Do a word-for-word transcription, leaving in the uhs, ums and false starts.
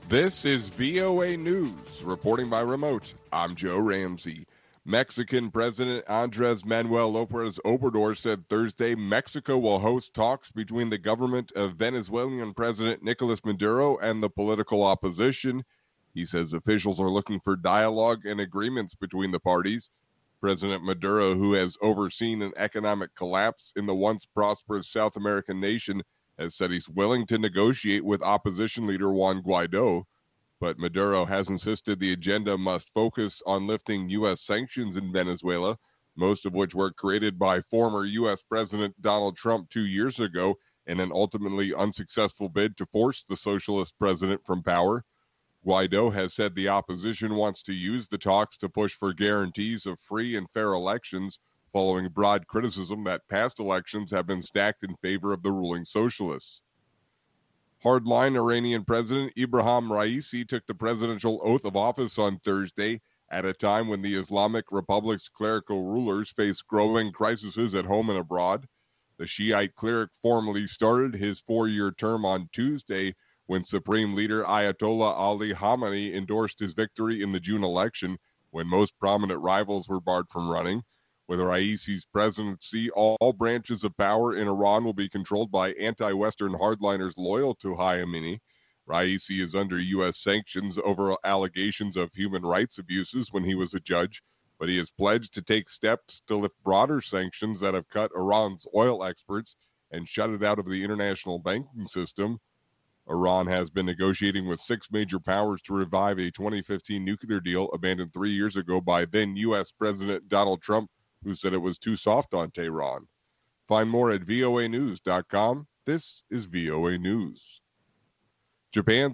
This is V O A News, reporting by remote. I'm Joe Ramsey. Mexican President Andres Manuel Lopez Obrador said Thursday Mexico will host talks between the government of Venezuelan President Nicolas Maduro and the political opposition. He says officials are looking for dialogue and agreements between the parties. President Maduro, who has overseen an economic collapse in the once prosperous South American nation, has said he's willing to negotiate with opposition leader Juan Guaido. But Maduro has insisted the agenda must focus on lifting U S sanctions in Venezuela, most of which were created by former U S President Donald Trump two years ago in an ultimately unsuccessful bid to force the socialist president from power. Guaido has said the opposition wants to use the talks to push for guarantees of free and fair elections, following broad criticism that past elections have been stacked in favor of the ruling socialists. Hardline Iranian President Ibrahim Raisi took the presidential oath of office on Thursday at a time when the Islamic Republic's clerical rulers face growing crises at home and abroad. The Shiite cleric formally started his four-year term on Tuesday when Supreme Leader Ayatollah Ali Khamenei endorsed his victory in the June election, when most prominent rivals were barred from running. With Raisi's presidency, all branches of power in Iran will be controlled by anti-Western hardliners loyal to Khamenei. Raisi is under U S sanctions over allegations of human rights abuses when he was a judge, but he has pledged to take steps to lift broader sanctions that have cut Iran's oil exports and shut it out of the international banking system. Iran has been negotiating with six major powers to revive a twenty fifteen nuclear deal abandoned three years ago by then U S President Donald Trump, who said it was too soft on Tehran. Find more at V O A news dot com. This is V O A News. Japan's